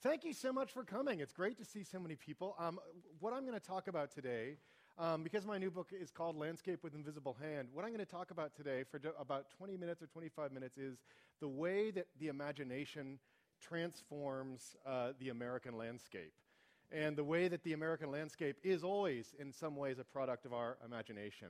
Thank you so much for coming. It's great to see so many people. What I'm going to talk about today, because my new book is called Landscape with Invisible Hand, what I'm going to talk about today for about 20 minutes or 25 minutes is the way that the imagination transforms the American landscape. And the way that the American landscape is always, in some ways, a product of our imagination.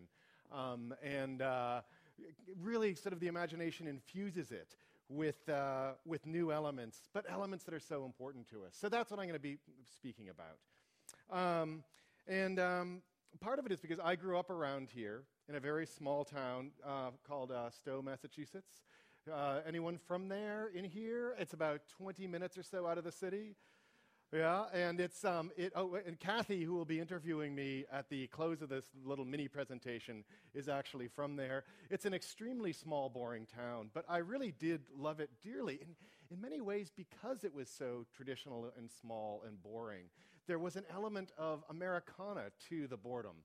Really sort of the imagination infuses it with new elements, but elements that are so important to us. So that's what I'm going to be speaking about. Part of it is because I grew up around here in a very small town called Stowe, Massachusetts. Anyone from there in here? It's about 20 minutes or so out of the city. Yeah, and and Kathy, who will be interviewing me at the close of this little mini presentation, is actually from there. It's an extremely small, boring town, but I really did love it dearly, in many ways because it was so traditional and small and boring. There was an element of Americana to the boredom.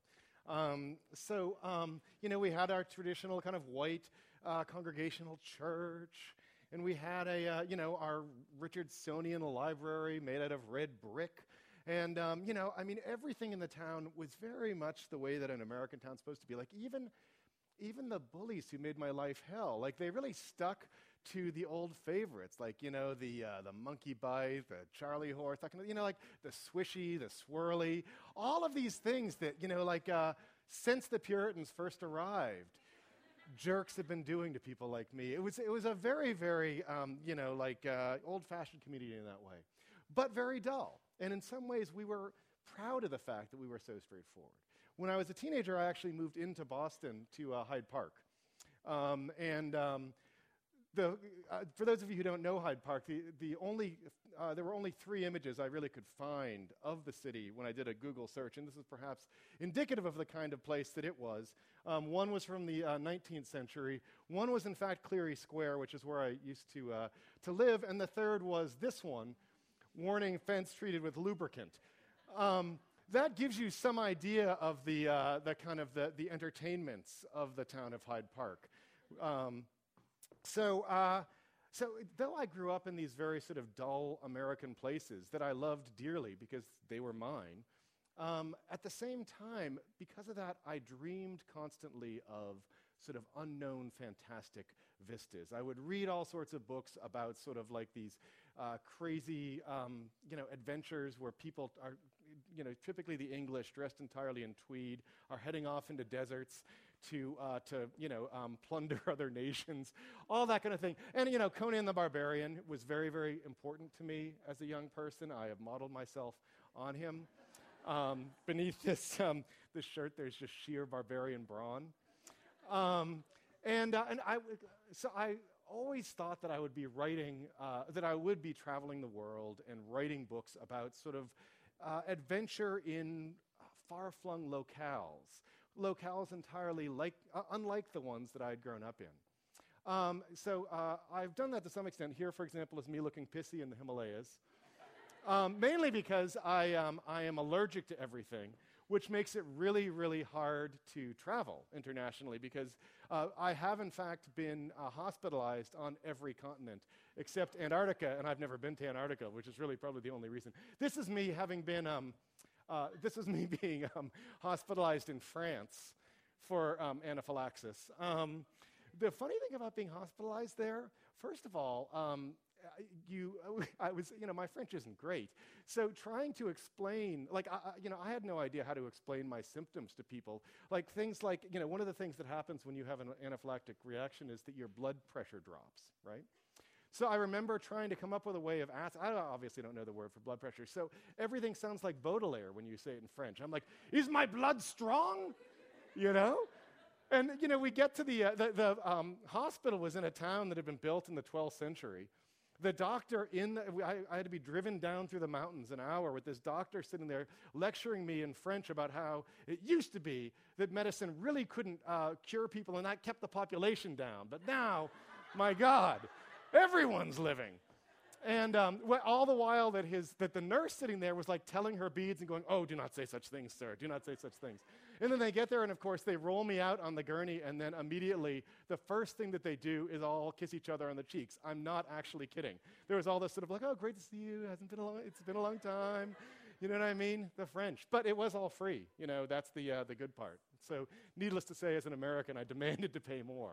We had our traditional kind of white congregational church. And we had our Richardsonian library made out of red brick. And, everything in the town was very much the way that an American town's supposed to be. Like, even the bullies who made my life hell, like, they really stuck to the old favorites, like, the monkey bite, the Charlie horse, that kind of, like the swishy, the swirly, all of these things that, since the Puritans first arrived, jerks have been doing to people like me. It was a very, very, old-fashioned community in that way, but very dull. And in some ways, we were proud of the fact that we were so straightforward. When I was a teenager, I actually moved into Boston to Hyde Park. For those of you who don't know Hyde Park, there were only 3 images I really could find of the city when I did a Google search, and this is perhaps indicative of the kind of place that it was. One was from the 19th century. One was, in fact, Cleary Square, which is where I used to live, and the third was this one, warning fence treated with lubricant. That gives you some idea of the kind of the entertainments of the town of Hyde Park. So though I grew up in these very sort of dull American places that I loved dearly because they were mine, at the same time, because of that, I dreamed constantly of sort of unknown, fantastic vistas. I would read all sorts of books about sort of like these crazy, adventures where people are, typically the English, dressed entirely in tweed, are heading off into deserts to plunder other nations, all that kind of thing. And, Conan the Barbarian was very, very important to me as a young person. I have modeled myself on him. Beneath this shirt, there's just sheer barbarian brawn. So I always thought that I would be writing, that I would be traveling the world and writing books about sort of adventure in far-flung locales entirely unlike the ones that I had grown up in. I've done that to some extent. Here, for example, is me looking pissy in the Himalayas, mainly because I am allergic to everything, which makes it really, really hard to travel internationally because I have, in fact, been hospitalized on every continent except Antarctica, and I've never been to Antarctica, which is really probably the only reason. This is me having been... this is me being hospitalized in France for anaphylaxis. The funny thing about being hospitalized there, first of all, my French isn't great. So trying to explain, I had no idea how to explain my symptoms to people. Like things like, one of the things that happens when you have an anaphylactic reaction is that your blood pressure drops, right? So I remember trying to come up with a way of asking, I obviously don't know the word for blood pressure, so everything sounds like Baudelaire when you say it in French. I'm like, is my blood strong? And, we get to the hospital was in a town that had been built in the 12th century. The doctor I had to be driven down through the mountains an hour with this doctor sitting there lecturing me in French about how it used to be that medicine really couldn't cure people and that kept the population down. But now, my God, everyone's living. And all the while that the nurse sitting there was like telling her beads and going, "Oh, do not say such things, sir. Do not say such things." And then they get there, and of course they roll me out on the gurney, and then immediately the first thing that they do is all kiss each other on the cheeks. I'm not actually kidding. There was all this sort of like, "Oh, great to see you. It's been a long time." You know what I mean? The French. But it was all free. You know, that's the good part. So needless to say, as an American, I demanded to pay more.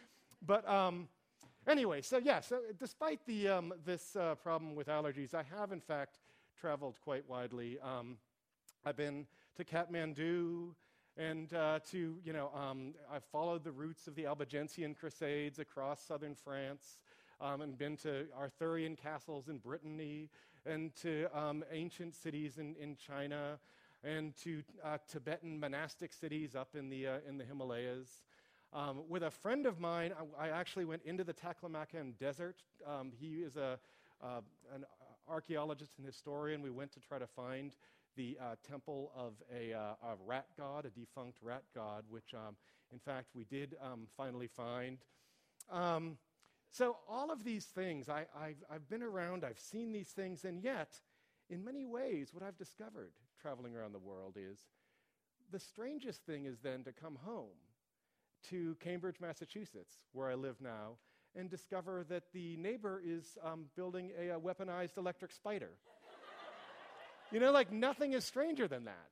Anyway, so despite this problem with allergies, I have in fact traveled quite widely. I've been to Kathmandu, and I've followed the routes of the Albigensian Crusades across southern France, and been to Arthurian castles in Brittany, and to ancient cities in China, and to Tibetan monastic cities up in the Himalayas. With a friend of mine, I actually went into the Taklamakan Desert. He is an archaeologist and historian. We went to try to find the temple of a rat god, a defunct rat god, which in fact we did finally find. So all of these things, I've been around, I've seen these things, and yet, in many ways, what I've discovered traveling around the world is the strangest thing is then to come home to Cambridge, Massachusetts, where I live now, and discover that the neighbor is building a weaponized electric spider. You know, like nothing is stranger than that.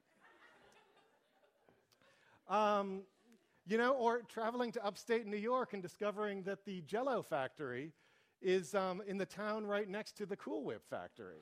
Or traveling to upstate New York and discovering that the Jell-O factory is in the town right next to the Cool Whip factory.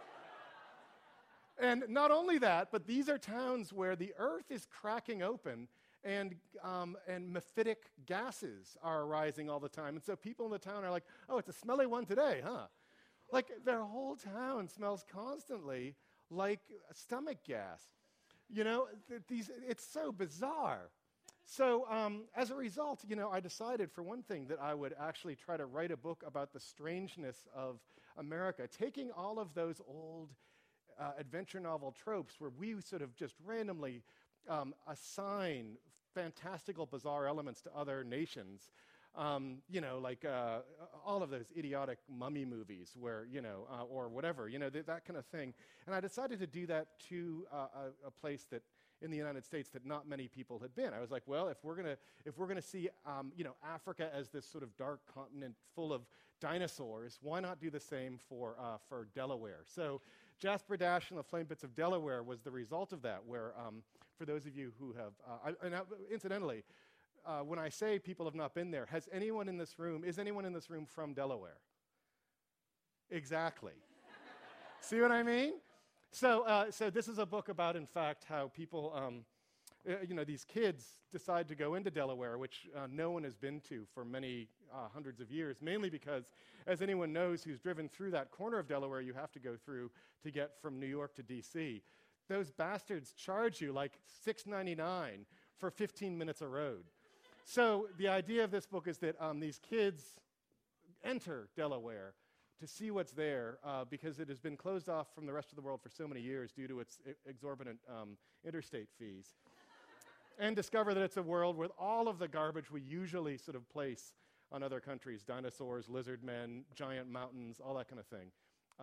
And not only that, but these are towns where the earth is cracking open and mephitic gases are arising all the time. And so people in the town are like, "Oh, it's a smelly one today, huh?" Like their whole town smells constantly like stomach gas. You know, it's so bizarre. So as a result, I decided for one thing that I would actually try to write a book about the strangeness of America, taking all of those old adventure novel tropes where we sort of just randomly assign fantastical, bizarre elements to other nations. Like all of those idiotic mummy movies where, or whatever, that kind of thing. And I decided to do that to a place that in the United States that not many people had been. I was like, well, if we're gonna see, Africa as this sort of dark continent full of dinosaurs, why not do the same for Delaware? So Jasper Dash and the Flame Bits of Delaware was the result of that, where for those of you who have, incidentally, when I say people have not been there, is anyone in this room from Delaware? Exactly. See what I mean? So this is a book about, in fact, how people, these kids decide to go into Delaware, which no one has been to for many hundreds of years, mainly because, as anyone knows who's driven through that corner of Delaware you have to go through to get from New York to D.C., those bastards charge you like $6.99 for 15 minutes of road. So the idea of this book is that these kids enter Delaware to see what's there because it has been closed off from the rest of the world for so many years due to its exorbitant interstate fees, and discover that it's a world with all of the garbage we usually sort of place on other countries: dinosaurs, lizard men, giant mountains, all that kind of thing.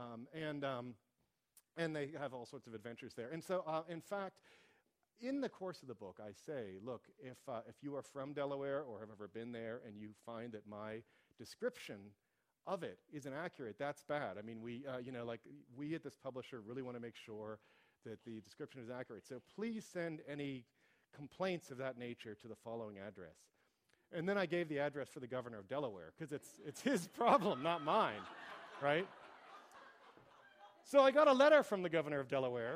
And they have all sorts of adventures there. And so, in fact, in the course of the book, I say, look, if you are from Delaware or have ever been there and you find that my description of it is inaccurate, that's bad. I mean, we at this publisher really want to make sure that the description is accurate. So please send any complaints of that nature to the following address. And then I gave the address for the governor of Delaware, because it's his problem, not mine, right? So I got a letter from the governor of Delaware.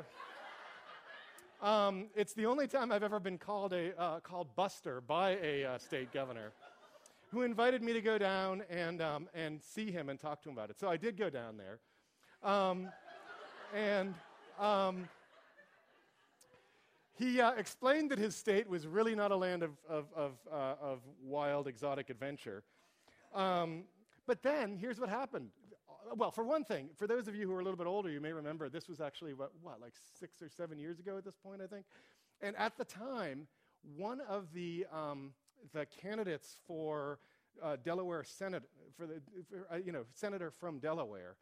It's the only time I've ever been called Buster by a state governor, who invited me to go down and see him and talk to him about it. So I did go down there, he explained that his state was really not a land of wild, exotic adventure. But then here's what happened. Well, for one thing, for those of you who are a little bit older, you may remember this was actually, like 6 or 7 years ago at this point, I think. And at the time, one of the candidates for Delaware Senate, senator from Delaware,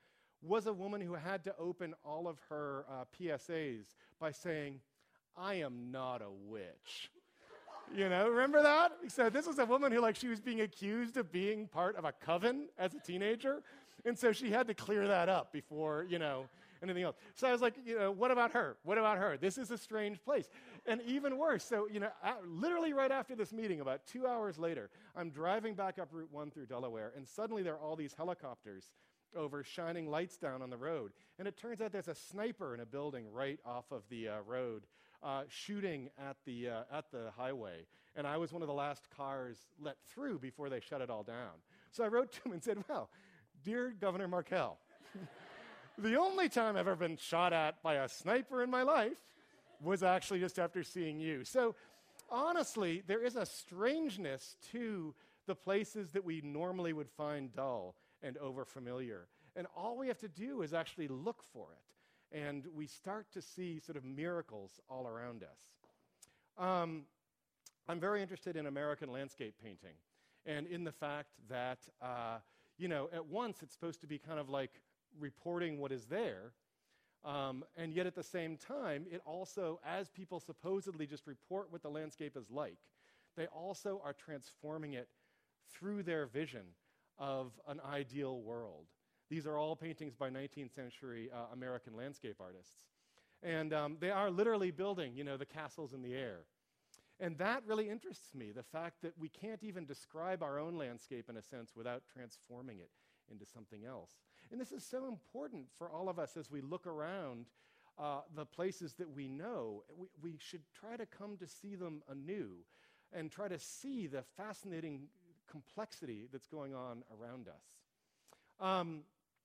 was a woman who had to open all of her PSAs by saying, "I am not a witch." You know, remember that? So this was a woman who, like, she was being accused of being part of a coven as a teenager. And so she had to clear that up before, you know, anything else. So I was like, you know, what about her? What about her? This is a strange place. And even worse, so, you know, literally right after this meeting, about 2 hours later, I'm driving back up Route 1 through Delaware, and suddenly there are all these helicopters over shining lights down on the road. And it turns out there's a sniper in a building right off of the road shooting at the highway. And I was one of the last cars let through before they shut it all down. So I wrote to him and said, well, dear Governor Markell, the only time I've ever been shot at by a sniper in my life was actually just after seeing you. So honestly, there is a strangeness to the places that we normally would find dull and overfamiliar. And all we have to do is actually look for it. And we start to see sort of miracles all around us. I'm very interested in American landscape painting and in the fact that, you know, at once it's supposed to be kind of like reporting what is there, and yet at the same time, it also, as people supposedly just report what the landscape is like, they also are transforming it through their vision of an ideal world. These are all paintings by 19th century American landscape artists. And they are literally building, you know, the castles in the air. And that really interests me, the fact that we can't even describe our own landscape in a sense without transforming it into something else. And this is so important for all of us as we look around the places that we know. We should try to come to see them anew and try to see the fascinating complexity that's going on around us.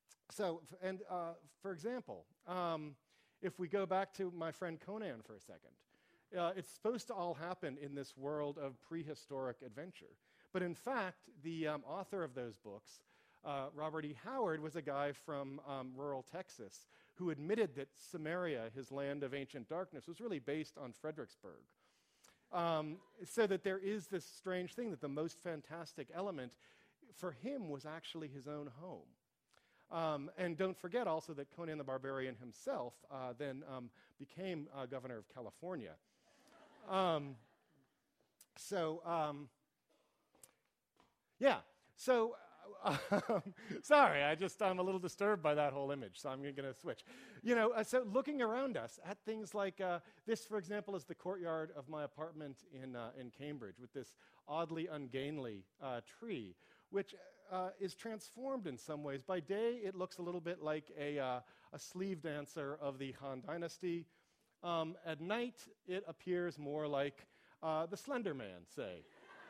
For example, if we go back to my friend Conan for a second, it's supposed to all happen in this world of prehistoric adventure. But in fact, the author of those books, Robert E. Howard, was a guy from rural Texas who admitted that Samaria, his land of ancient darkness, was really based on Fredericksburg. So that there is this strange thing that the most fantastic element for him was actually his own home. And don't forget also that Conan the Barbarian himself then became governor of California. Sorry, I'm a little disturbed by that whole image, so I'm going to switch. You know, so looking around us at things like this, for example, is the courtyard of my apartment in Cambridge with this oddly ungainly tree, which is transformed in some ways. By day, it looks a little bit like a sleeve dancer of the Han Dynasty. At night, it appears more like the Slender Man, say.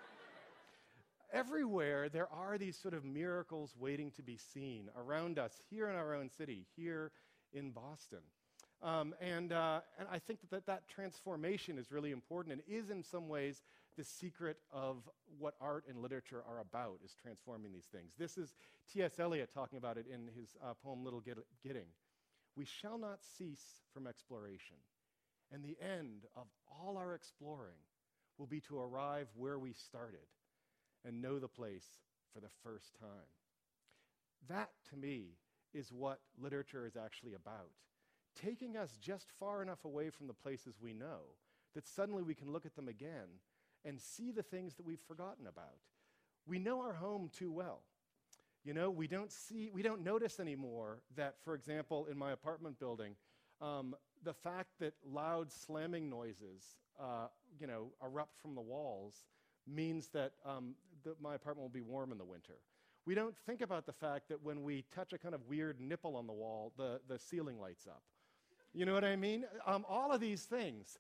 Everywhere, there are these sort of miracles waiting to be seen around us, here in our own city, here in Boston. And I think that transformation is really important and is in some ways the secret of what art and literature are about, is transforming these things. This is T.S. Eliot talking about it in his poem Little Gidding. We shall not cease from exploration, and the end of all our exploring will be to arrive where we started and know the place for the first time. That, to me, is what literature is actually about. Taking us just far enough away from the places we know that suddenly we can look at them again and see the things that we've forgotten about. We know our home too well. You know, we don't notice anymore that, for example, in my apartment building, the fact that loud slamming noises, erupt from the walls means that my apartment will be warm in the winter. We don't think about the fact that when we touch a kind of weird nipple on the wall, the ceiling lights up. You know what I mean? All of these things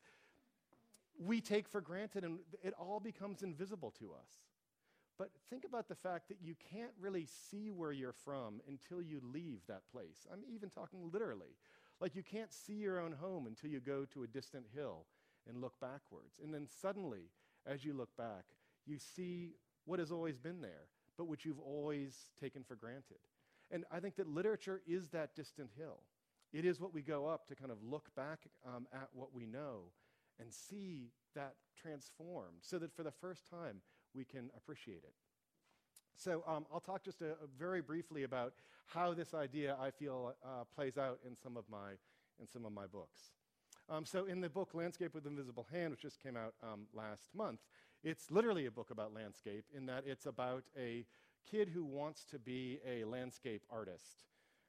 we take for granted, and it all becomes invisible to us. But think about the fact that you can't really see where you're from until you leave that place. I'm even talking literally. Like, you can't see your own home until you go to a distant hill and look backwards. And then suddenly, as you look back, you see what has always been there, but which you've always taken for granted. And I think that literature is that distant hill. It is what we go up to kind of look back at what we know and see that transformed so that for the first time we can appreciate it. So I'll talk just very briefly about how this idea, I feel, plays out in some of my books. So in the book Landscape with Invisible Hand, which just came out last month, it's literally a book about landscape in that it's about a kid who wants to be a landscape artist.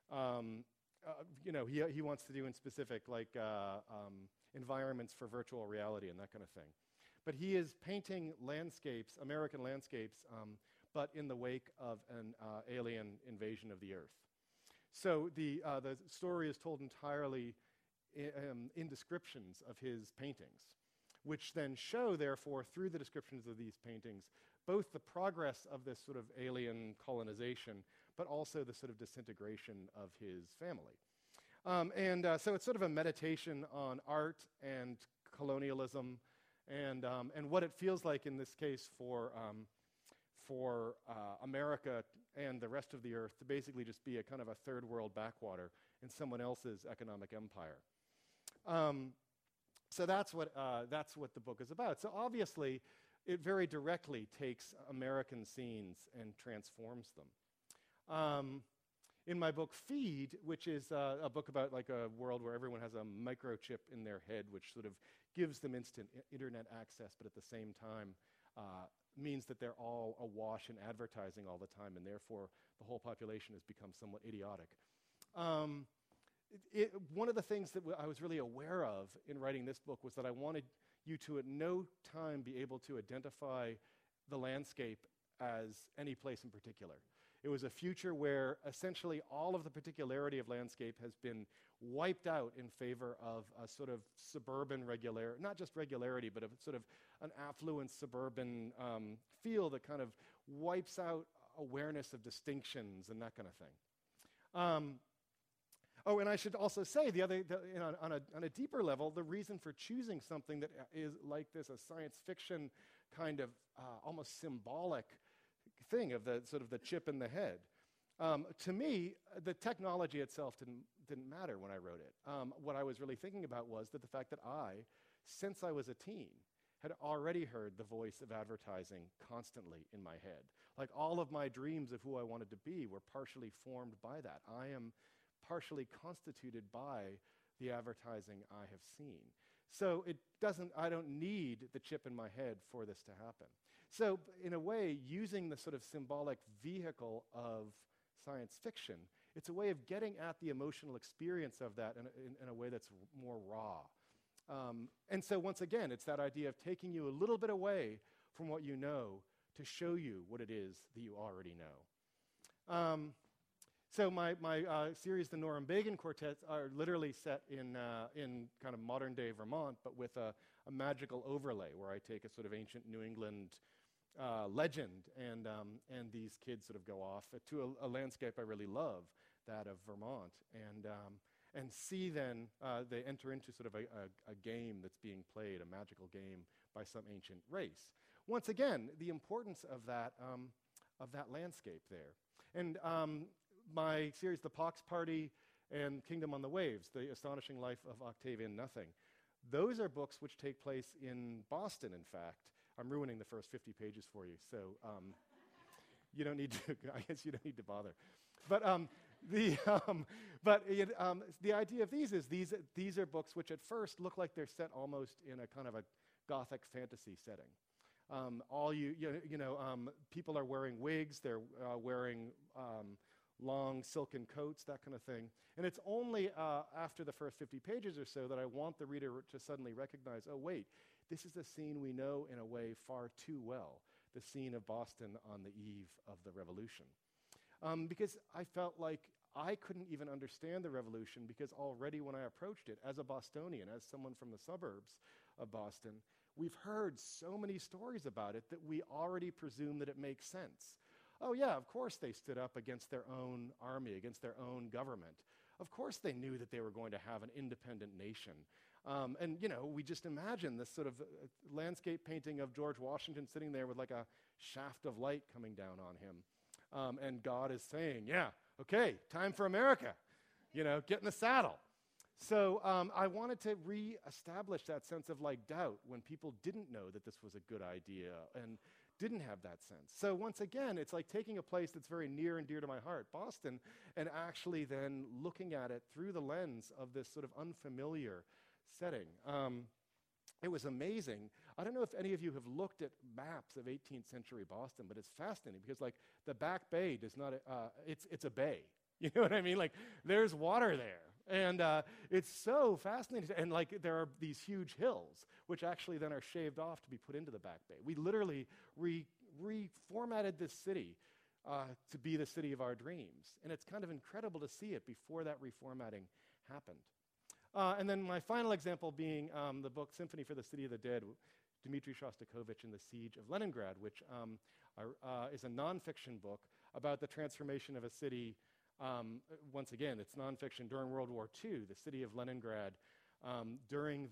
He wants to do in specific environments for virtual reality and that kind of thing. But he is painting landscapes, American landscapes, but in the wake of an alien invasion of the Earth. So the story is told entirely in descriptions of his paintings, which then show, therefore, through the descriptions of these paintings, both the progress of this sort of alien colonization, but also the sort of disintegration of his family. So it's sort of a meditation on art and colonialism, and what it feels like in this case for America and the rest of the Earth to basically just be a kind of a third world backwater in someone else's economic empire. So that's what the book is about. So obviously, it very directly takes American scenes and transforms them. In my book Feed, which is a book about like a world where everyone has a microchip in their head, which sort of gives them instant internet access, but at the same time means that they're all awash in advertising all the time, and therefore the whole population has become somewhat idiotic. One of the things that I was really aware of in writing this book was that I wanted you to at no time be able to identify the landscape as any place in particular. It was a future where essentially all of the particularity of landscape has been wiped out in favor of a sort of suburban regularity, not just regularity, but a sort of an affluent suburban feel that kind of wipes out awareness of distinctions and that kind of thing. And I should also say, on a deeper level, the reason for choosing something that is like this, a science fiction kind of almost symbolic thing of the sort of the chip in the head. To me, the technology itself didn't matter when I wrote it. What I was really thinking about was that the fact that since I was a teen, had already heard the voice of advertising constantly in my head. Like all of my dreams of who I wanted to be were partially formed by that. I am partially constituted by the advertising I have seen. So I don't need the chip in my head for this to happen. So in a way, using the sort of symbolic vehicle of science fiction, it's a way of getting at the emotional experience of that in a way that's more raw. And so once again, it's that idea of taking you a little bit away from what you know to show you what it is that you already know. So my series, the Nuremberg Quartets, are literally set in kind of modern-day Vermont, but with a magical overlay where I take a sort of ancient New England legend, and these kids sort of go off to a landscape I really love, that of Vermont, and see then they enter into sort of a game that's being played, a magical game by some ancient race. Once again, the importance of that landscape there. And my series, The Pox Party and Kingdom on the Waves, The Astonishing Life of Octavian Nothing, those are books which take place in Boston, in fact. I'm ruining the first 50 pages for you, so you don't need to, I guess you don't need to bother. But the idea of these is these are books which at first look like they're set almost in a kind of a Gothic fantasy setting. People are wearing wigs, they're wearing long silken coats, that kind of thing. And it's only after the first 50 pages or so that I want the reader to suddenly recognize, oh wait, this is a scene we know in a way far too well, the scene of Boston on the eve of the Revolution. Because I felt like I couldn't even understand the Revolution because already when I approached it as a Bostonian, as someone from the suburbs of Boston, we've heard so many stories about it that we already presume that it makes sense. Oh yeah, of course they stood up against their own army, against their own government. Of course they knew that they were going to have an independent nation. And we just imagine this sort of landscape painting of George Washington sitting there with like a shaft of light coming down on him. And God is saying, yeah, okay, time for America. Get in the saddle. So I wanted to re-establish that sense of like doubt when people didn't know that this was a good idea and didn't have that sense. So once again, it's like taking a place that's very near and dear to my heart, Boston, and actually then looking at it through the lens of this sort of unfamiliar setting. It was amazing. I don't know if any of you have looked at maps of 18th century Boston, but it's fascinating because like the Back Bay does not, it's a bay. You know what I mean? Like there's water there. And it's so fascinating. And like there are these huge hills, which actually then are shaved off to be put into the Back Bay. We literally reformatted this city to be the city of our dreams. And it's kind of incredible to see it before that reformatting happened. And then my final example being the book Symphony for the City of the Dead, Dmitri Shostakovich and the Siege of Leningrad, which is a nonfiction book about the transformation of a city. Once again, it's nonfiction during World War II, the city of Leningrad, during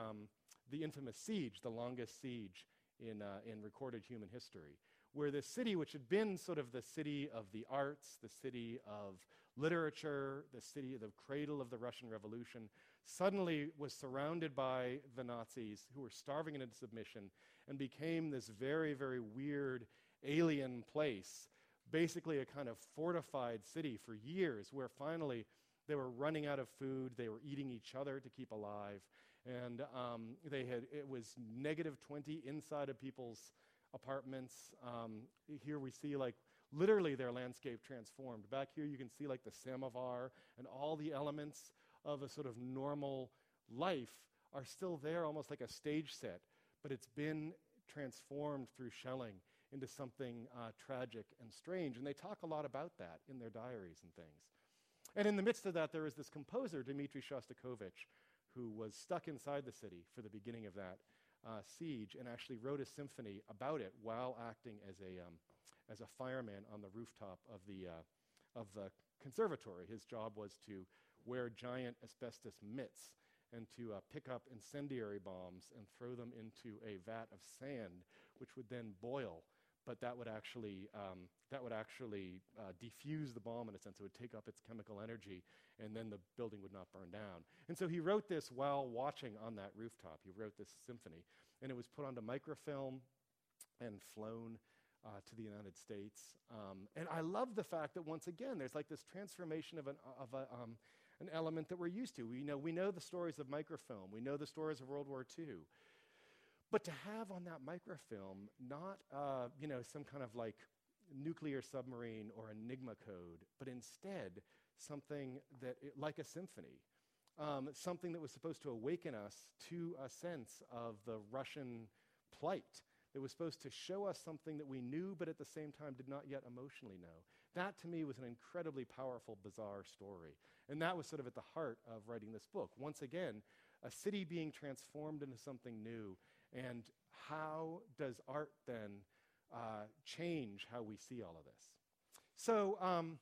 the infamous siege, the longest siege in recorded human history, where this city, which had been sort of the city of the arts, the city of literature, the city, the cradle of the Russian Revolution, suddenly was surrounded by the Nazis who were starving it into submission and became this very, very weird alien place, basically a kind of fortified city for years, where finally they were running out of food, they were eating each other to keep alive, and it was -20 inside of people's apartments. Here we see like literally their landscape transformed. Back here you can see like the samovar and all the elements of a sort of normal life are still there, almost like a stage set, but it's been transformed through shelling into something tragic and strange. And they talk a lot about that in their diaries and things. And in the midst of that, there was this composer, Dmitri Shostakovich, who was stuck inside the city for the beginning of that siege and actually wrote a symphony about it while acting as a fireman on the rooftop of the conservatory. His job was to wear giant asbestos mitts and to pick up incendiary bombs and throw them into a vat of sand, which would then boil. But that would actually defuse the bomb in a sense. It would take up its chemical energy, and then the building would not burn down. And so he wrote this while watching on that rooftop. He wrote this symphony, and it was put onto microfilm and flown to the United States. And I love the fact that once again, there's like this transformation of an element that we're used to. We know the stories of microfilm. We know the stories of World War II. But to have on that microfilm not some kind of like nuclear submarine or Enigma code, but instead something like a symphony, something that was supposed to awaken us to a sense of the Russian plight, that was supposed to show us something that we knew but at the same time did not yet emotionally know. That to me was an incredibly powerful, bizarre story. And that was sort of at the heart of writing this book. Once again, a city being transformed into something new. And how does art then change how we see all of this? So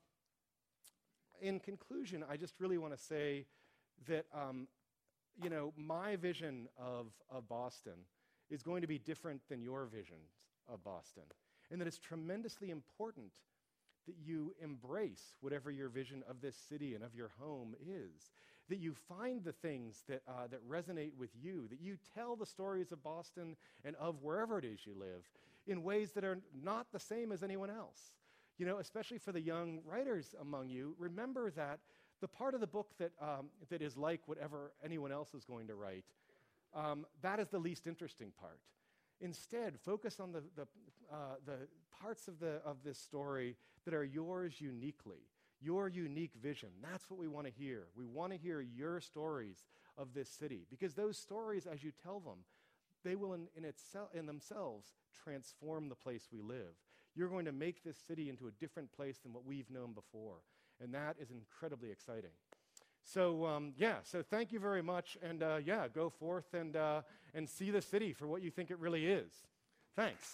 in conclusion, I just really want to say that my vision of Boston is going to be different than your visions of Boston, and that it's tremendously important that you embrace whatever your vision of this city and of your home is, that you find the things that resonate with you, that you tell the stories of Boston and of wherever it is you live in ways that are not the same as anyone else. Especially for the young writers among you, remember that the part of the book that is like whatever anyone else is going to write, that is the least interesting part. Instead, focus on the parts of this story that are yours uniquely, your unique vision. That's what we want to hear. We want to hear your stories of this city, because those stories, as you tell them, they will in themselves transform the place we live. You're going to make this city into a different place than what we've known before, and that is incredibly exciting. So so thank you very much, and go forth and see the city for what you think it really is. Thanks.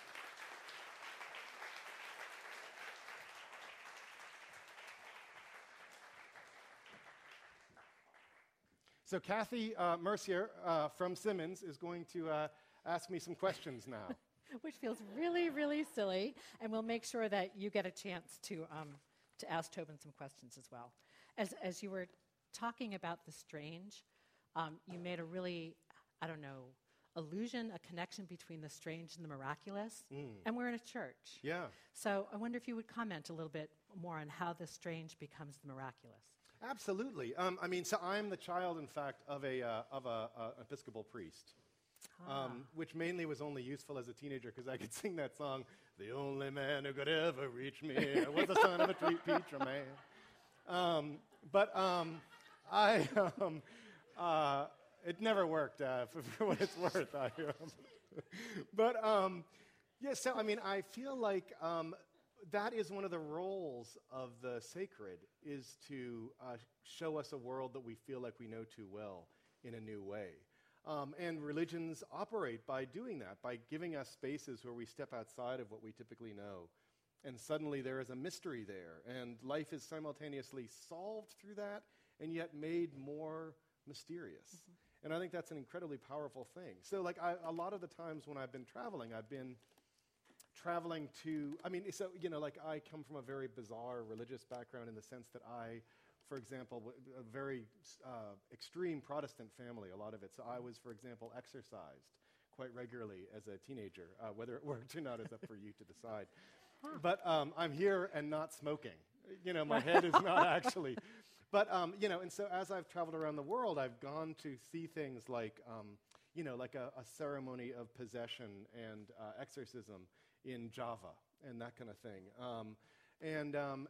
So Kathy Mercier from Simmons is going to ask me some questions now. Which feels really, really silly, and we'll make sure that you get a chance to ask Tobin some questions as well. As you were talking about the strange, you made a really, illusion, a connection between the strange and the miraculous, and we're in a church. Yeah. So I wonder if you would comment a little bit more on how the strange becomes the miraculous. Absolutely. I mean, so I'm the child, in fact, of a Episcopal priest, which mainly was only useful as a teenager because I could sing that song, "The only man who could ever reach me was the son of a preacher man." It never worked for what it's worth. So I mean, I feel like that is one of the roles of the sacred, is to show us a world that we feel like we know too well in a new way. And religions operate by doing that, by giving us spaces where we step outside of what we typically know. And suddenly there is a mystery there, and life is simultaneously solved through that and yet made more mysterious. And I think that's an incredibly powerful thing. So like a lot of the times when I've been traveling to, I mean, so, you know, like I come from a very bizarre religious background in the sense that I, for example, a very extreme Protestant family, a lot of it. So I was, for example, exercised quite regularly as a teenager. Whether it worked or not is up for you to decide. But I'm here and not smoking. You know, my head is not actually. But, you know, and so as I've traveled around the world, I've gone to see things like, you know, like a ceremony of possession and exorcism in Java and that kind of thing.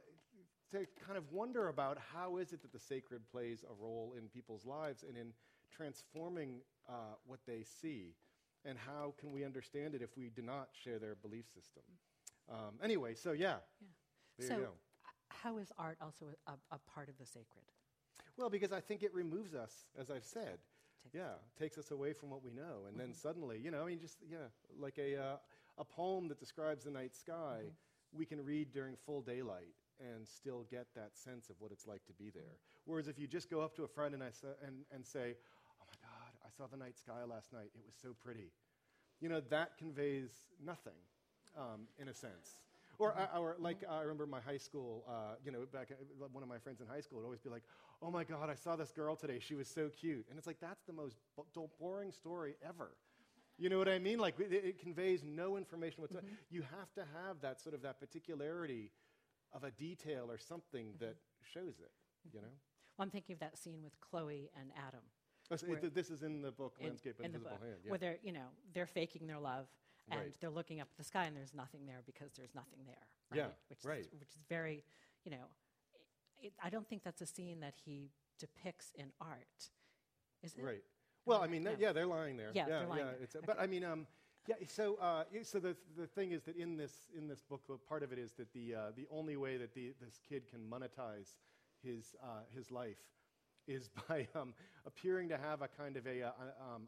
To kind of wonder about how is it that the sacred plays a role in people's lives and in transforming what they see, and how can we understand it if we do not share their belief system. Anyway, so yeah. There you go. How is art also a part of the sacred? Well, because I think it removes us, as I've said. Takes us away from what we know. And then suddenly, you know, I mean, just, like a poem that describes the night sky, we can read during full daylight and still get that sense of what it's like to be there. Whereas if you just go up to a friend and say, "Oh my God, I saw the night sky last night. It was so pretty." You know, that conveys nothing, in a sense. Or I remember my high school, you know, back one of my friends in high school would always be like, "Oh my God, I saw this girl today. She was so cute." And it's like, that's the most boring story ever. You know what I mean? Like, it conveys no information whatsoever. You have to have that sort of that particularity of a detail or something that shows it, you know? Well, I'm thinking of that scene with Chloe and Adam. Oh, so this is in the book, Landscape of Invisible Hand. Yeah. Where they're, you know, they're faking their love, and Right. they're looking up at the sky, and there's nothing there because there's nothing there. Right? Yeah, Which is very, you know, I don't think that's a scene that he depicts in art, is it? Right. Well, I mean, No. they're lying there. Yeah, they're lying there. But I mean, So the thing is that in this book, part of it is that the only way that this kid can monetize his life is by appearing to have a kind of a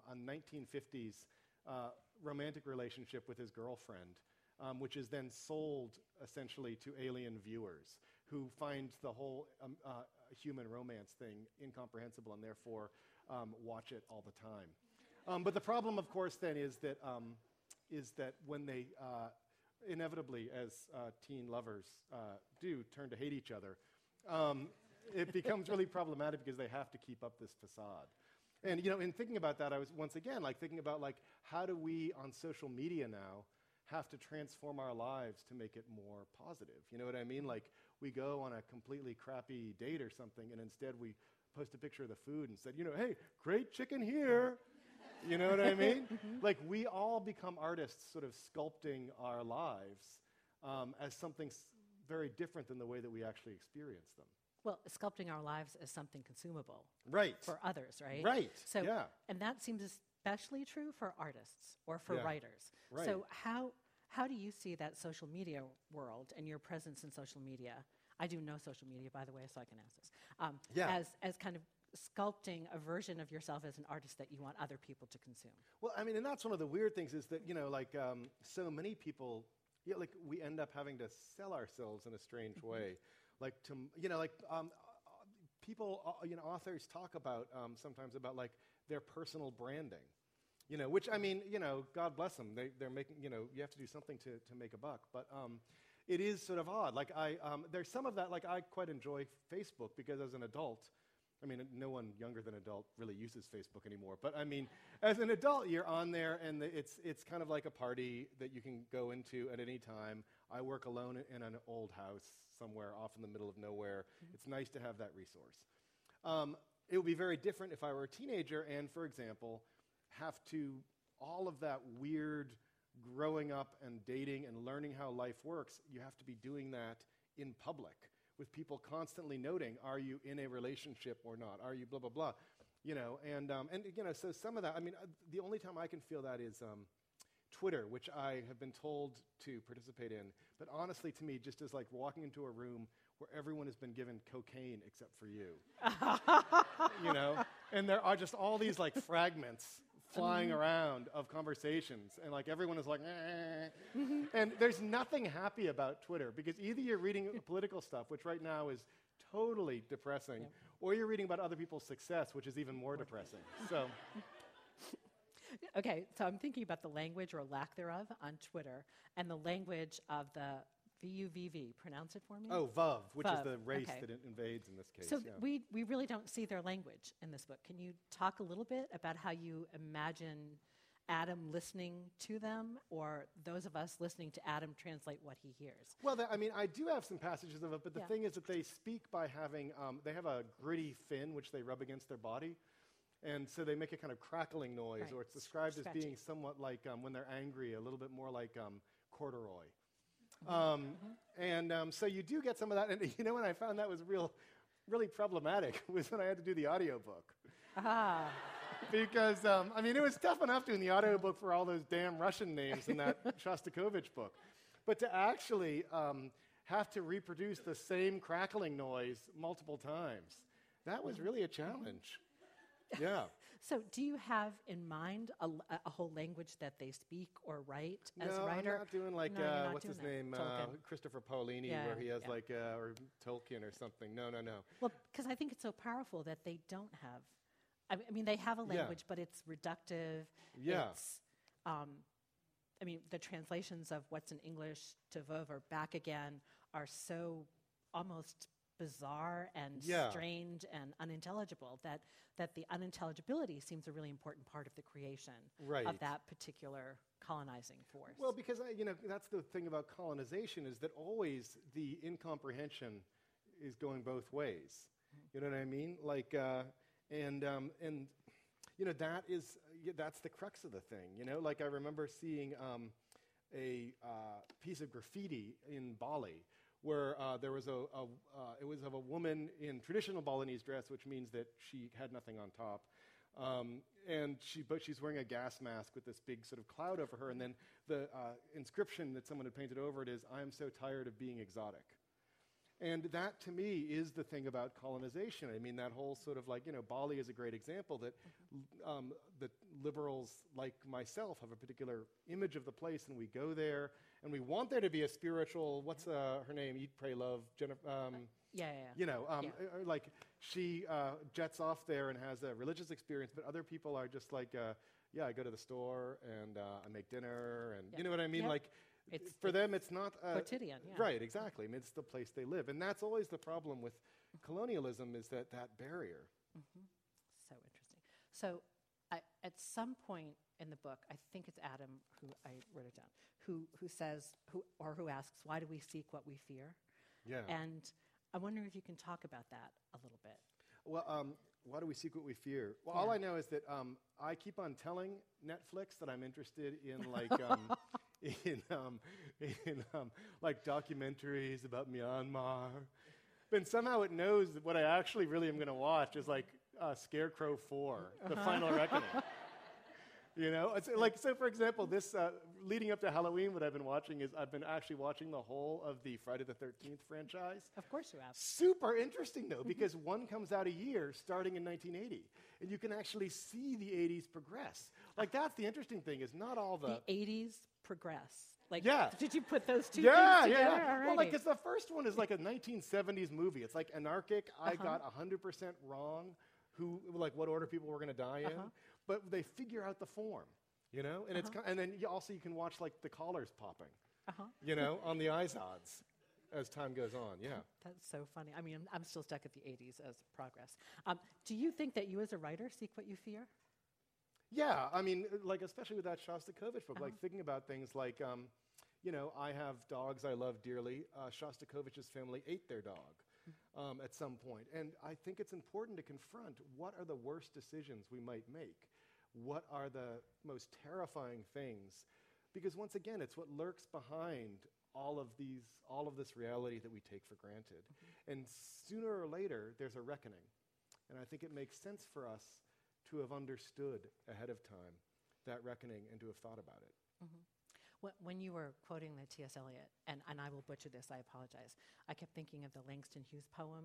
1950s romantic relationship with his girlfriend, which is then sold essentially to alien viewers who find the whole human romance thing incomprehensible and therefore watch it all the time. But the problem, of course, then is that when they inevitably, as teen lovers do, turn to hate each other, it becomes really problematic because they have to keep up this facade. And, you know, in thinking about that, I was once again thinking about how do we on social media now have to transform our lives to make it more positive? You know what I mean? Like, we go on a completely crappy date or something, and instead we post a picture of the food and said, you know, "Hey, great chicken here." You know what I mean? Like, we all become artists sort of sculpting our lives as something very different than the way that we actually experience them. Well, sculpting our lives as something consumable. Right. For others, right? Right, So, yeah. And that seems especially true for artists or for Yeah. writers. Right. So how do you see that social media world and your presence in social media? I do know social media, by the way, so I can ask this. Yeah. As kind of sculpting a version of yourself as an artist that you want other people to consume. Well, I mean, and that's one of the weird things is that, you know, so many people, we end up having to sell ourselves in a strange way. People, authors talk about sometimes about their personal branding, you know, which, I mean, you know, God bless them. They're making, you know, you have to do something to make a buck. But it is sort of odd. There's some of that, I quite enjoy Facebook because as an adult, I mean, no one younger than adult really uses Facebook anymore. But I mean, as an adult, you're on there, and it's kind of like a party that you can go into at any time. I work alone in an old house somewhere off in the middle of nowhere. It's nice to have that resource. It would be very different if I were a teenager and, for example, have to, all of that weird growing up and dating and learning how life works, you have to be doing that in public, with people constantly noting, are you in a relationship or not? Are you blah, blah, blah? You know, and you know, so some of that, I mean, the only time I can feel that is Twitter, which I have been told to participate in. But honestly, to me, just as like walking into a room where everyone has been given cocaine except for you. You know? And there are just all these like fragments flying around of conversations, and like everyone is like, and there's nothing happy about Twitter, because either you're reading political stuff, which right now is totally depressing, or you're reading about other people's success, which is even more depressing. So, Okay, so I'm thinking about the language or lack thereof on Twitter, and the language of the VUVV. Pronounce it for me. oh, VUV, which is VUV, the race okay. that it invades in this case. So yeah. we really don't see their language in this book. Can you talk a little bit about how you imagine Adam listening to them, or those of us listening to Adam translate what he hears? Well, I mean, I do have some passages of it, but the Yeah. thing is that they speak by having, they have a gritty fin which they rub against their body. And so they make a kind of crackling noise, Right. or it's described as Scratchy. being somewhat like, when they're angry, a little bit more like corduroy. So you do get some of that. And you know when I found that was really problematic was when I had to do the audiobook. Ah, Because, I mean, it was tough enough doing the audiobook for all those damn Russian names in that Shostakovich book. But to actually have to reproduce the same crackling noise multiple times, that was really a challenge. Yeah. so do you have in mind a whole language that they speak or write as No, writer? I'm not doing like, No, you're not what's doing his that. name? Tolkien. Christopher Paolini, Yeah, where he has yeah. like, or Tolkien or something. No. Well, because I think it's so powerful that they don't have. I mean, they have a Yeah. language, but it's reductive. Yeah. It's, I mean, the translations of what's in English to Vov or back again are so almost bizarre and Yeah. strange and unintelligible that the unintelligibility seems a really important part of the creation Right. of that particular colonizing force. Well, because, you know, that's the thing about colonization, is that always the incomprehension is going both ways. You know what I mean? Like, and you know, that's the crux of the thing. You know, like I remember seeing a piece of graffiti in Bali where there was it was of a woman in traditional Balinese dress, which means that she had nothing on top. But she's wearing a gas mask with this big sort of cloud over her, and then the inscription that someone had painted over it is, "I am so tired of being exotic." And that, to me, is the thing about colonization. I mean, that whole sort of like, you know, Bali is a great example that that liberals like myself have a particular image of the place, and we go there, and we want there to be a spiritual, what's her name? Eat, Pray, Love, Jennifer. yeah. You know, Yeah. like she jets off there and has a religious experience, but other people are just like, yeah, I go to the store and I make dinner, and Yeah. you know what I mean? Yeah. Like, It's for them, it's not quotidian, yeah. Right, exactly. I mean, it's the place they live, and that's always the problem with colonialism, is that barrier. So interesting. So at some point in the book, I think it's Adam who I wrote it down, who says who asks, why do we seek what we fear? Yeah. And I'm wondering if you can talk about that a little bit. Well, why do we seek what we fear? Well, Yeah. all I know is that I keep on telling Netflix that I'm interested in like like documentaries about Myanmar, but somehow it knows that what I actually really am going to watch is like Scarecrow 4, The Final Reckoning. You know, it's like, so for example, this leading up to Halloween, what I've been watching is I've been actually watching the whole of the Friday the 13th franchise. Of course you have. Super interesting, though, because one comes out a year starting in 1980, and you can actually see the 80s progress. Like, that's the interesting thing, is not all The 80s progress. Like, Yeah. did you put those two Yeah, things together? yeah. Well, Alrighty. like, because the first one is like a 1970s movie. It's like anarchic. I got 100% wrong what order people were going to die in, but they figure out the form, you know? And it's and then you can watch like the collars popping, you know, on the Izods. as time goes on, yeah. That's so funny. I mean, I'm still stuck at the 80s as progress. Do you think that you as a writer seek what you fear? Yeah, I mean, like, especially with that Shostakovich book, like, thinking about things like, you know, I have dogs I love dearly. Shostakovich's family ate their dog at some point. And I think it's important to confront what are the worst decisions we might make? What are the most terrifying things? Because once again, it's what lurks behind all of this reality that we take for granted. And sooner or later, there's a reckoning. And I think it makes sense for us to have understood ahead of time that reckoning and to have thought about it. When you were quoting the T.S. Eliot, and I will butcher this, I apologize, I kept thinking of the Langston Hughes poem,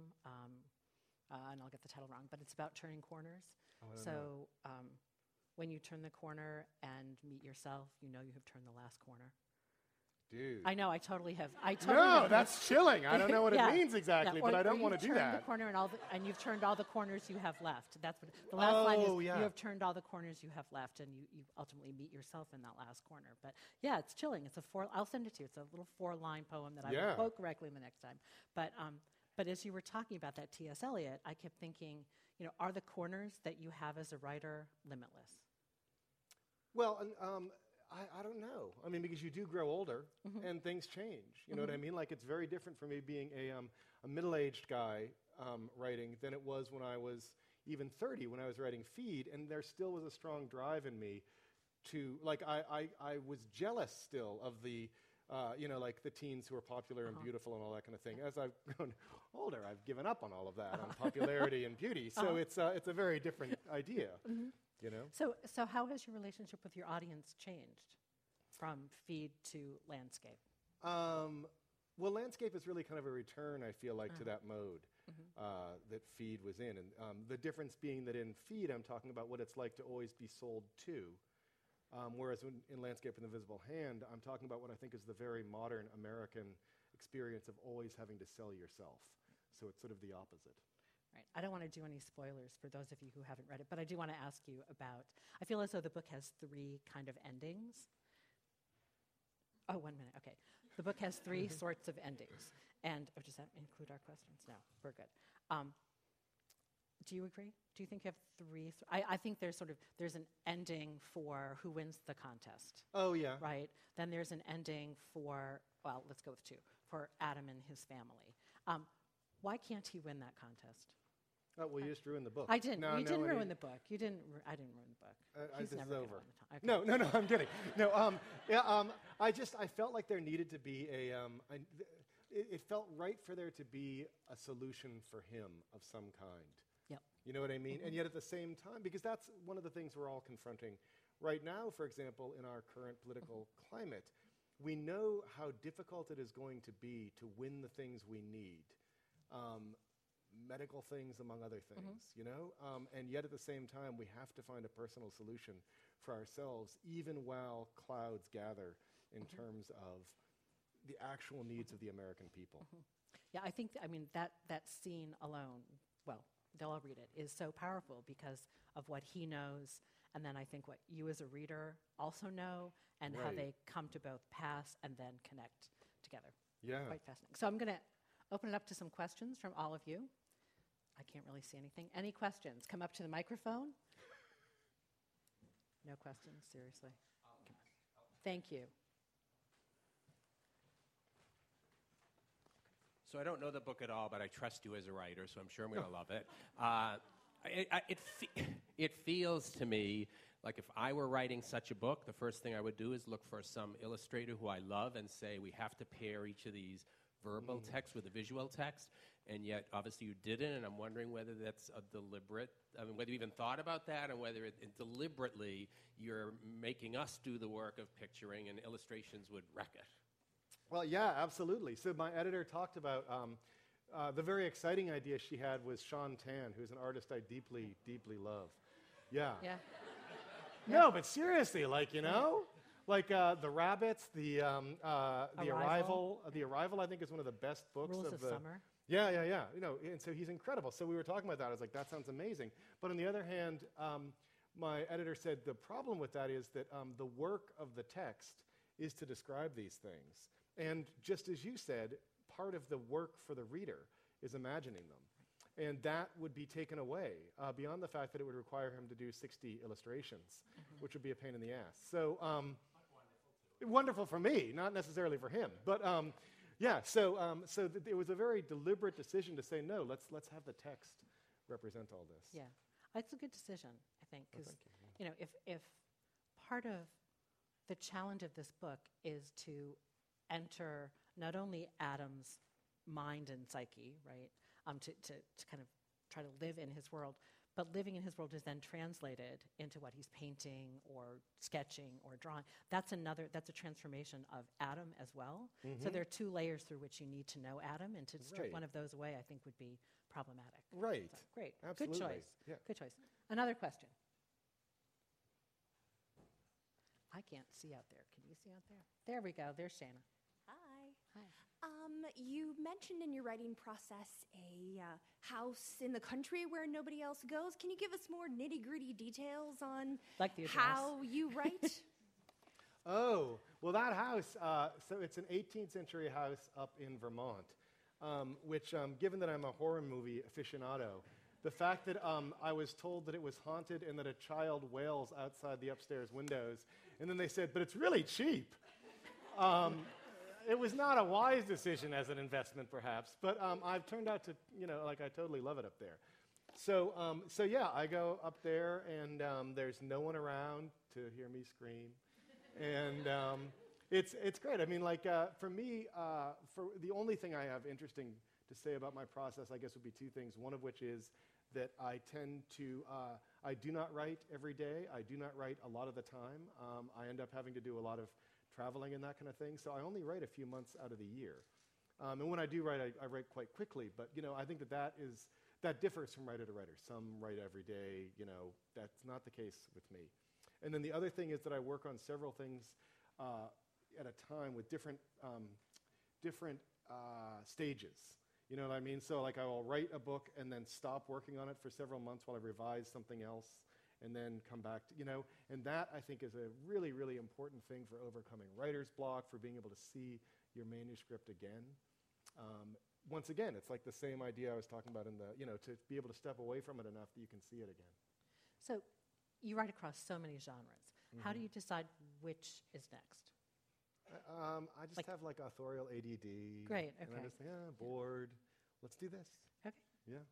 and I'll get the title wrong, but it's about turning corners. So when you turn the corner and meet yourself, you know you have turned the last corner. Dude. I know, I totally have. No, that's chilling. I don't know what it means exactly, but I don't want to do that. The corner and you've turned all the corners you have left. That's what the last line is. Yeah. You have turned all the corners you have left, and you ultimately meet yourself in that last corner. But yeah, it's chilling. I'll send it to you. It's a little 4-line poem that I will quote correctly the next time. But as you were talking about that T.S. Eliot, I kept thinking, you know, are the corners that you have as a writer limitless? Well, I don't know. I mean, because you do grow older and things change. You know what I mean? Like, it's very different for me being a middle-aged guy writing than it was when I was even 30, when I was writing Feed, and there still was a strong drive in me to, like, I was jealous still of the, you know, like the teens who are popular and beautiful and all that kind of thing. As I've grown older, I've given up on all of that, on popularity and beauty. So it's a very different idea. You know? So how has your relationship with your audience changed from Feed to Landscape? Well, Landscape is really kind of a return, I feel like, to that mode that Feed was in. And the difference being that in Feed, I'm talking about what it's like to always be sold to, whereas in Landscape and the Invisible Hand, I'm talking about what I think is the very modern American experience of always having to sell yourself. So it's sort of the opposite. Right. I don't want to do any spoilers for those of you who haven't read it, but I do want to ask you about, I feel as though the book has 3 kind of endings. Oh, 1 minute, okay. The book has 3 sorts of endings. And, does that include our questions? No, we're good. Do you agree? Do you think you have 3? I think there's an ending for who wins the contest. Oh, yeah. Right? Then there's an ending for, well, let's go with 2, for Adam and his family. Why can't he win that contest? Oh, well, you just ruined the book. I didn't. You didn't ruin the book. I didn't ruin the book. He's this never is over. Okay. No, I'm kidding. No, I felt like there needed to be it felt right for there to be a solution for him of some kind. Yep. You know what I mean? And yet at the same time, because that's one of the things we're all confronting right now, for example, in our current political climate, we know how difficult it is going to be to win the things we need. Medical things, among other things, you know? And yet at the same time, we have to find a personal solution for ourselves, even while clouds gather in terms of the actual needs of the American people. Yeah, I think, that scene alone, well, they'll all read it, is so powerful because of what he knows, and then I think what you as a reader also know, and how they come to both pass and then connect together. Yeah. Quite fascinating. So I'm going to open it up to some questions from all of you. I can't really see anything. Any questions? Come up to the microphone. No questions, seriously. Thank you. So I don't know the book at all, but I trust you as a writer, so I'm sure I'm going to love it. It feels to me like if I were writing such a book, the first thing I would do is look for some illustrator who I love and say, we have to pair each of these verbal text with a visual text, and yet obviously you didn't, and I'm wondering whether that's a deliberate, whether you even thought about that, and whether it deliberately you're making us do the work of picturing and illustrations would wreck it. Well, yeah, absolutely. So my editor talked about the very exciting idea she had was Sean Tan, who's an artist I deeply, deeply love. Yeah. Yeah. No, but seriously, like, you know? Like The Rabbits, the Arrival. The Arrival, I think, is one of the best books Rules of of the Summer. Yeah. You know, and so he's incredible. So we were talking about that. I was like, that sounds amazing. But on the other hand, my editor said the problem with that is that the work of the text is to describe these things. And just as you said, part of the work for the reader is imagining them. And that would be taken away, beyond the fact that it would require him to do 60 illustrations, which would be a pain in the ass. So, wonderful for me, not necessarily for him. But it was a very deliberate decision to say, no, let's have the text represent all this. Yeah, it's a good decision, I think, because thank you. you know, if part of the challenge of this book is to enter not only Adam's mind and psyche, right, to kind of try to live in his world, but living in his world is then translated into what he's painting or sketching or drawing. That's a transformation of Adam as well. So there are two layers through which you need to know Adam, and to strip Right. one of those away, I think, would be problematic. Right. So, great. Absolutely. Good choice. Yeah. Good choice. Another question. I can't see out there. Can you see out there? There we go. There's Shanna. Hi. Hi. You mentioned in your writing process a house in the country where nobody else goes. Can you give us more nitty-gritty details on Like the address. how you write? Oh, well, that house, so it's an 18th century house up in Vermont, which, given that I'm a horror movie aficionado, the fact that I was told that it was haunted and that a child wails outside the upstairs windows, and then they said, but it's really cheap. It was not a wise decision as an investment, perhaps, but I've turned out to, I totally love it up there. So yeah, I go up there, and there's no one around to hear me scream. And it's great. I mean, for me, for the only thing I have interesting to say about my process, I guess, would be two things. One of which is that I tend to, I do not write every day. I do not write a lot of the time. I end up having to do a lot of traveling and that kind of thing. So I only write a few months out of the year. And when I do write, I write quite quickly. But, I think that differs from writer to writer. Some write every day. That's not the case with me. And then the other thing is that I work on several things at a time with different stages. You know what I mean? So I will write a book and then stop working on it for several months while I revise something else and then come back to, and that I think is a really, really important thing for overcoming writer's block, for being able to see your manuscript again. Once again, it's like the same idea I was talking about in the, to be able to step away from it enough that you can see it again. So you write across so many genres. How do you decide which is next? I just have authorial ADD. Great, And okay. I'm just bored. Let's do this. Okay. Yeah.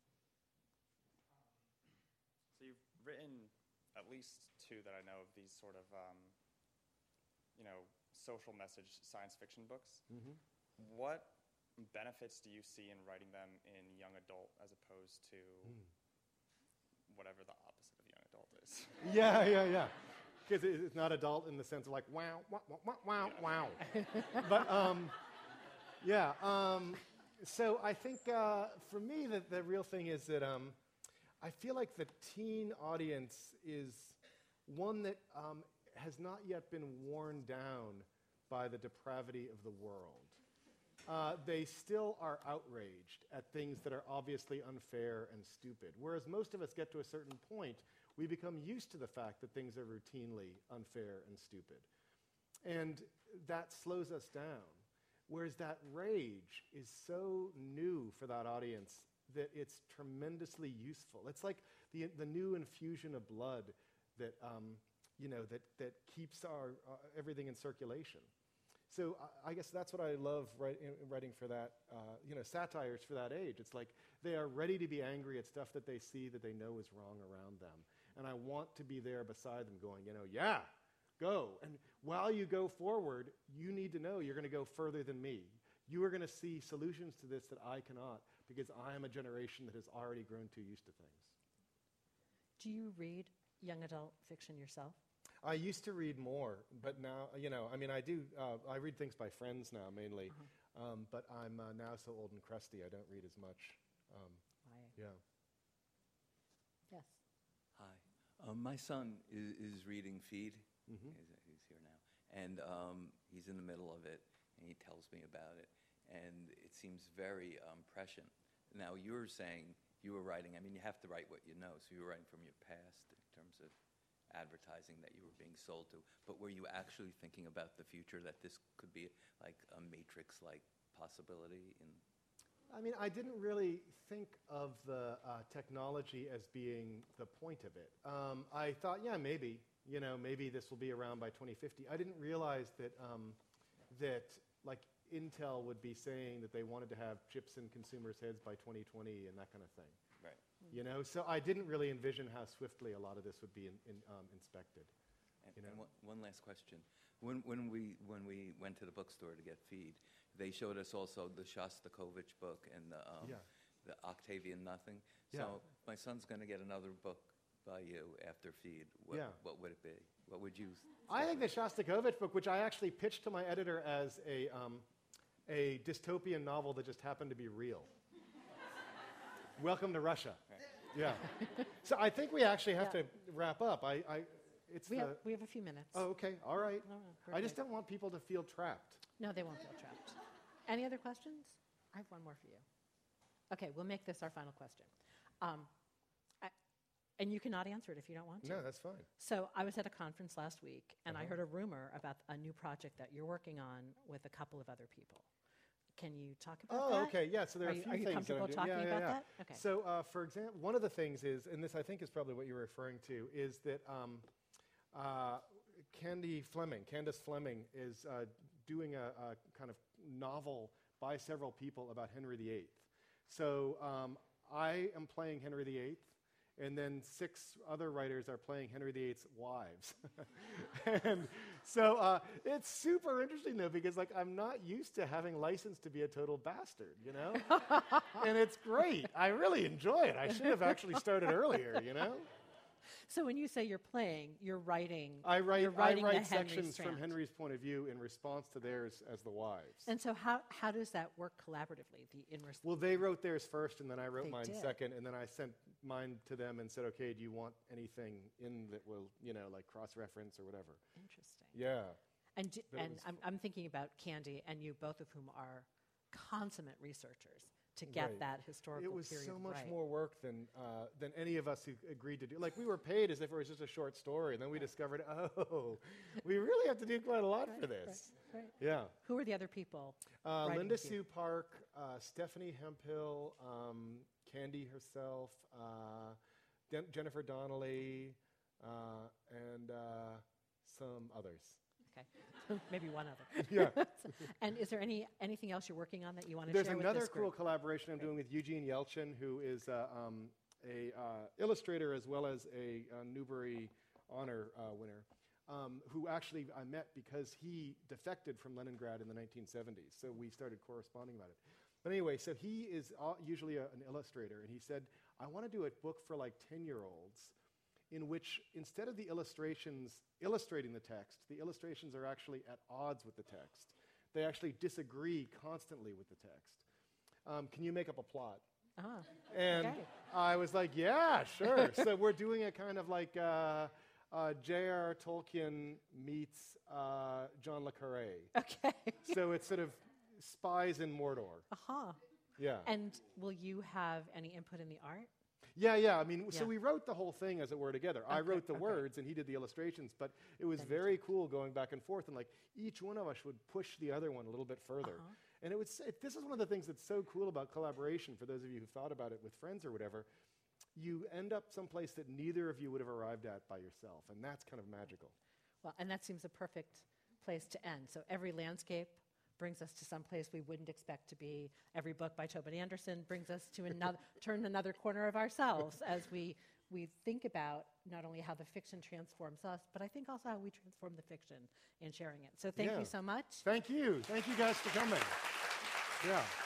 So you've written at least two that I know of, these sort of, social message science fiction books. Mm-hmm. What benefits do you see in writing them in young adult as opposed to whatever the opposite of young adult is? Yeah. Because it's not adult in the sense of wow, wow. But, so I think for me, the real thing is that I feel like the teen audience is one that has not yet been worn down by the depravity of the world. They still are outraged at things that are obviously unfair and stupid, whereas most of us get to a certain point, we become used to the fact that things are routinely unfair and stupid. And that slows us down. Whereas that rage is so new for that audience that it's tremendously useful. It's like the new infusion of blood that, that keeps our everything in circulation. So I guess that's what I love writing for that, satires for that age. It's like they are ready to be angry at stuff that they see that they know is wrong around them. And I want to be there beside them going, yeah, go. And while you go forward, you need to know you're going to go further than me. You are going to see solutions to this that I cannot, because I am a generation that has already grown too used to things. Do you read young adult fiction yourself? I used to read more, but now, I do, I read things by friends now mainly, but I'm now so old and crusty, I don't read as much. Yeah. Yes. Hi. My son is reading Feed. Mm-hmm. He's here now. And he's in the middle of it, and he tells me about it. And it seems very prescient. Now, you were saying you were writing, you have to write what you know, so you were writing from your past in terms of advertising that you were being sold to. But were you actually thinking about the future, that this could be like a Matrix-like possibility in? I mean, I didn't really think of the technology as being the point of it. I thought, yeah, maybe, maybe this will be around by 2050. I didn't realize that like Intel would be saying that they wanted to have chips in consumers' heads by 2020 and that kind of thing. Right. So I didn't really envision how swiftly a lot of this would be inspected. And one last question. When we went to the bookstore to get feed, they showed us also the Shostakovich book and the Octavian Nothing. So my son's going to get another book by you after feed. What would it be? What would you? I think the Shostakovich book, which I actually pitched to my editor as a dystopian novel that just happened to be real. Welcome to Russia. Yeah. So I think we actually have to wrap up. We have a few minutes. Oh, okay. All right. No, I just don't want people to feel trapped. No, they won't feel trapped. Any other questions? I have one more for you. Okay, we'll make this our final question. And you cannot answer it if you don't want to. No, that's fine. So I was at a conference last week, and I heard a rumor about a new project that you're working on with a couple of other people. Can you talk about that? Oh, okay. Yeah, so there are a few Are you things that I'm comfortable doing. talking about that? Okay. So, for example, one of the things is, and this I think is probably what you're referring to, is that Candace Fleming is doing a kind of novel by several people about Henry VIII. So I am playing Henry VIII, and then 6 other writers are playing Henry VIII's wives. And so it's super interesting, though, because I'm not used to having license to be a total bastard, And it's great. I really enjoy it. I should have actually started earlier, So when you say you're playing, you're writing. I write the sections strand. from Henry's point of view in response to theirs as the wives. And so how does that work collaboratively? Well, they wrote theirs first, and then I wrote They mine did. second, and then I sent mine to them and said, okay, do you want anything in that will, like cross-reference or whatever? Interesting. Yeah. And But it was I'm thinking about Candy and you, both of whom are consummate researchers, to get Right. that historical It was period so much right. more work than any of us who agreed to do. Like, we were paid as if it was just a short story, and then we discovered, we really have to do quite a lot for this. Right. Yeah. Who are the other people? writing Linda with you? Sue Park, Stephanie Hemphill, Candy herself, Jennifer Donnelly, and some others. Okay, maybe one other. Yeah. And is there anything else you're working on that you want to There's share with another this cool group? collaboration I'm doing with Eugene Yelchin, who is a illustrator as well as a Newbery Honor winner, who actually I met because he defected from Leningrad in the 1970s. So we started corresponding about it. But anyway, so he is usually an illustrator, and he said, I want to do a book for like 10-year-olds in which instead of the illustrations illustrating the text, the illustrations are actually at odds with the text. They actually disagree constantly with the text. Can you make up a plot? Ah, And okay. I was like, yeah, sure. So we're doing a kind of like J.R. Tolkien meets John le Carré. Okay. So it's sort of spies in Mordor. Aha. Yeah. And will you have any input in the art? Yeah. I mean, so Yeah. we wrote the whole thing, as it were, together. I Okay, wrote the okay. words, and he did the illustrations. But it was Then- very cool going back and forth, and like each one of us would push the other one a little bit further. Uh-huh. And this is one of the things that's so cool about collaboration. For those of you who've thought about it with friends or whatever, you end up someplace that neither of you would have arrived at by yourself, and that's kind of magical. Well, and that seems a perfect place to end. So every landscape brings us to some place we wouldn't expect to be. Every book by Tobin Anderson brings us to another corner of ourselves as we think about not only how the fiction transforms us, but I think also how we transform the fiction in sharing it. So thank Yeah. you so much. Thank you. Thank you guys for coming. Yeah.